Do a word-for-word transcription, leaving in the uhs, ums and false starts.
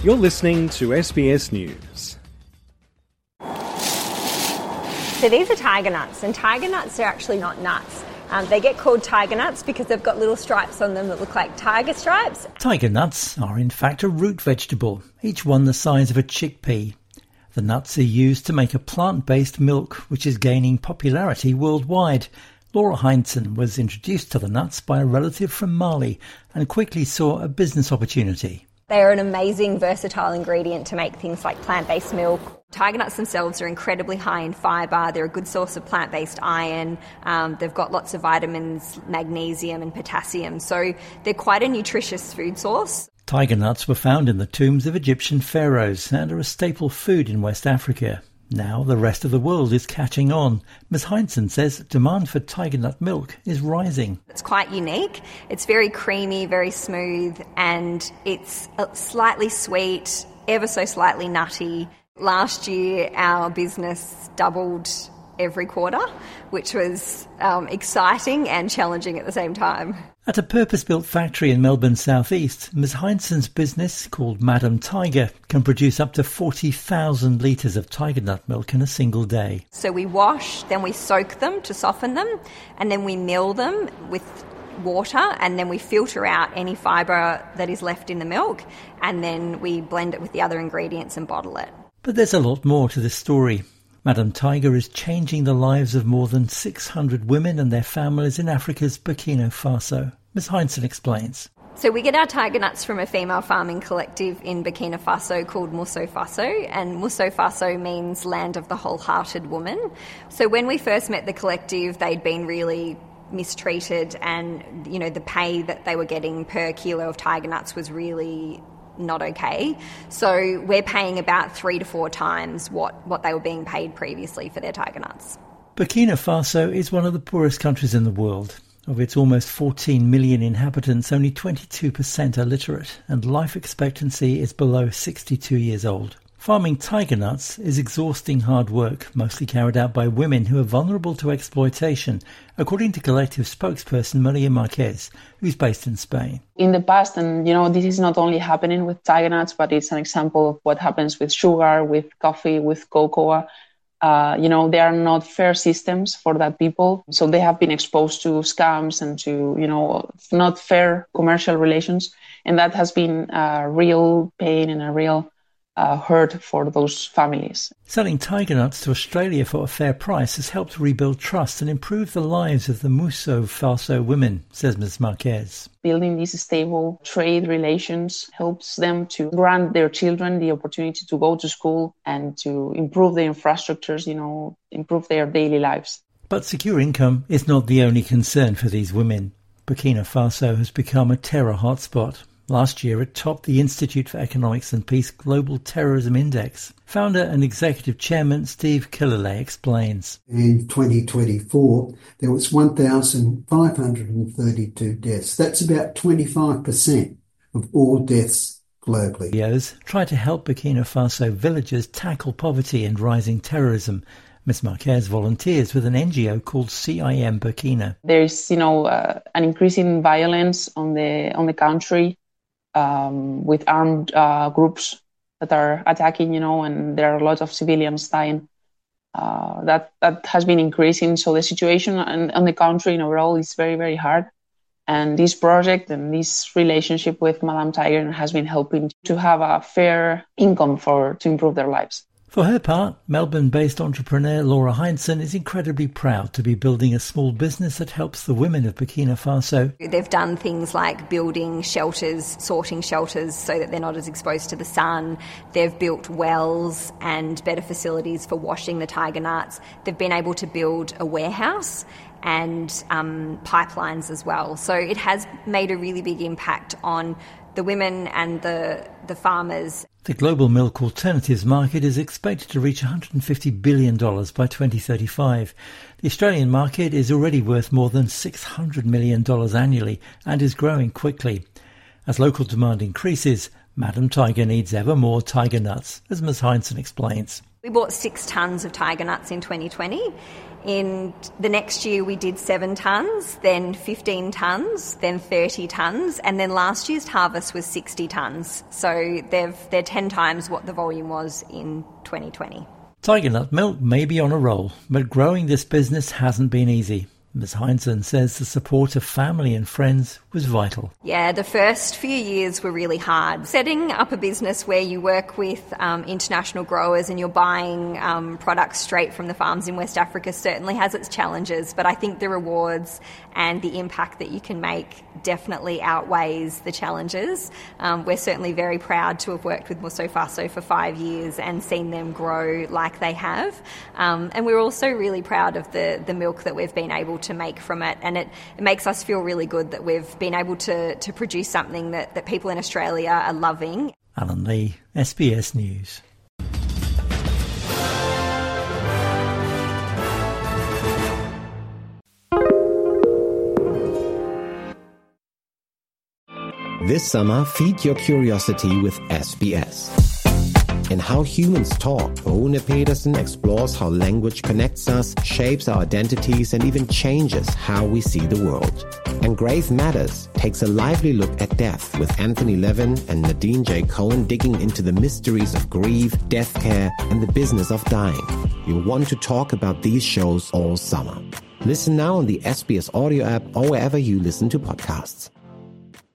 You're listening to S B S News. So these are tiger nuts, and tiger nuts are actually not nuts. Um, they get called tiger nuts because they've got little stripes on them that look like tiger stripes. Tiger nuts are in fact a root vegetable, each one the size of a chickpea. The nuts are used to make a plant-based milk, which is gaining popularity worldwide. Laura Heinzen was introduced to the nuts by a relative from Mali and quickly saw a business opportunity. They are an amazing, versatile ingredient to make things like plant-based milk. Tiger nuts themselves are incredibly high in fibre. They're a good source of plant-based iron. Um, they've got lots of vitamins, magnesium and potassium. So they're quite a nutritious food source. Tiger nuts were found in the tombs of Egyptian pharaohs and are a staple food in West Africa. Now the rest of the world is catching on. Miz Heinzen says demand for tiger nut milk is rising. It's quite unique. It's very creamy, very smooth, and it's slightly sweet, ever so slightly nutty. Last year our business doubled every quarter, which was um, exciting and challenging at the same time. At a purpose-built factory in Melbourne's southeast, Miz Heinzen's business, called Madam Tiger, can produce up to forty thousand litres of tiger nut milk in a single day. So we wash, then we soak them to soften them, and then we mill them with water, and then we filter out any fibre that is left in the milk, and then we blend it with the other ingredients and bottle it. But there's a lot more to this story. Madam Tiger is changing the lives of more than six hundred women and their families in Africa's Burkina Faso. Miz Heinzen explains. So we get our tiger nuts from a female farming collective in Burkina Faso called Musso Faso, and Musso Faso means land of the wholehearted woman. So when we first met the collective, they'd been really mistreated, and you know the pay that they were getting per kilo of tiger nuts was really not okay. So we're paying about three to four times what, what they were being paid previously for their tiger nuts. Burkina Faso is one of the poorest countries in the world. Of its almost fourteen million inhabitants, only twenty-two percent are literate, and life expectancy is below sixty-two years old. Farming tiger nuts is exhausting hard work, mostly carried out by women who are vulnerable to exploitation, according to collective spokesperson Maria Marquez, who's based in Spain. In the past, and you know, this is not only happening with tiger nuts, but it's an example of what happens with sugar, with coffee, with cocoa. Uh, you know, there are not fair systems for that people. So they have been exposed to scams and to, you know, not fair commercial relations. And that has been a real pain and a real Uh, hurt for those families. Selling tiger nuts to Australia for a fair price has helped rebuild trust and improve the lives of the Musso Faso women, says Miz Marquez. Building these stable trade relations helps them to grant their children the opportunity to go to school and to improve their infrastructures, you know, improve their daily lives. But secure income is not the only concern for these women. Burkina Faso has become a terror hotspot. Last year, it topped the Institute for Economics and Peace Global Terrorism Index. Founder and Executive Chairman Steve Killalay explains. In twenty twenty-four, there was one thousand five hundred thirty-two deaths. That's about twenty-five percent of all deaths globally. N G Os try to help Burkina Faso villagers tackle poverty and rising terrorism. Miz Marquez volunteers with an N G O called C I M Burkina. There is, you know, uh, an increasing violence on the on the country. Um, with armed uh, groups that are attacking, you know, and there are a lot of civilians dying. Uh, that that has been increasing. So the situation on, on the country in overall is very, very hard. And this project and this relationship with Madam Tiger has been helping to have a fair income for to improve their lives. For her part, Melbourne-based entrepreneur Laura Heinzen is incredibly proud to be building a small business that helps the women of Burkina Faso. They've done things like building shelters, sorting shelters so that they're not as exposed to the sun. They've built wells and better facilities for washing the tiger nuts. They've been able to build a warehouse and um, pipelines as well. So it has made a really big impact on the women and the the farmers. The global milk alternatives market is expected to reach one hundred fifty billion dollars by twenty thirty-five. The Australian market is already worth more than six hundred million dollars annually and is growing quickly. As local demand increases, Madam Tiger needs ever more tiger nuts, as Miz Heinzen explains. We bought six tonnes of tiger nuts in twenty twenty. In the next year we did seven tonnes, then fifteen tonnes, then thirty tonnes, and then last year's harvest was sixty tonnes. So they've, they're ten times what the volume was in twenty twenty. Tiger nut milk may be on a roll, but growing this business hasn't been easy. Miz Heinzen says the support of family and friends was vital. Yeah, the first few years were really hard. Setting up a business where you work with um, international growers and you're buying um, products straight from the farms in West Africa certainly has its challenges, but I think the rewards and the impact that you can make definitely outweighs the challenges. Um, we're certainly very proud to have worked with Musso Faso for five years and seen them grow like they have. Um, and we're also really proud of the, the milk that we've been able to make from it, and it, it makes us feel really good that we've been able to, to produce something that, that people in Australia are loving. Alan Lee, S B S News. This summer, feed your curiosity with S B S. In How Humans Talk, Rune Pedersen explores how language connects us, shapes our identities, and even changes how we see the world. And Grave Matters takes a lively look at death with Anthony Levin and Nadine J. Cohen digging into the mysteries of grief, death care, and the business of dying. You'll want to talk about these shows all summer. Listen now on the S B S audio app or wherever you listen to podcasts.